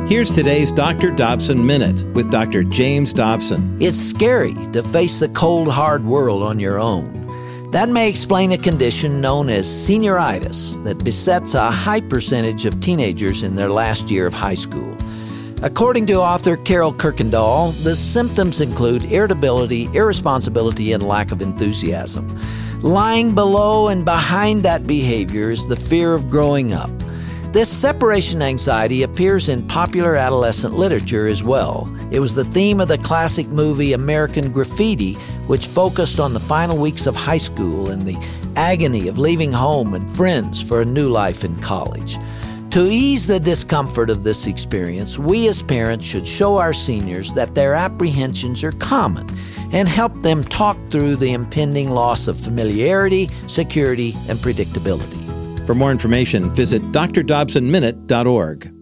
Here's today's Dr. Dobson Minute with Dr. James Dobson. It's scary to face the cold, hard world on your own. That may explain a condition known as senioritis that besets a high percentage of teenagers in their last year of high school. According to author Carol Kirkendall, the symptoms include irritability, irresponsibility, and lack of enthusiasm. Lying below and behind that behavior is the fear of growing up. This separation anxiety appears in popular adolescent literature as well. It was the theme of the classic movie American Graffiti, which focused on the final weeks of high school and the agony of leaving home and friends for a new life in college. To ease the discomfort of this experience, we as parents should show our seniors that their apprehensions are common and help them talk through the impending loss of familiarity, security, and predictability. For more information, visit drdobsonminute.org.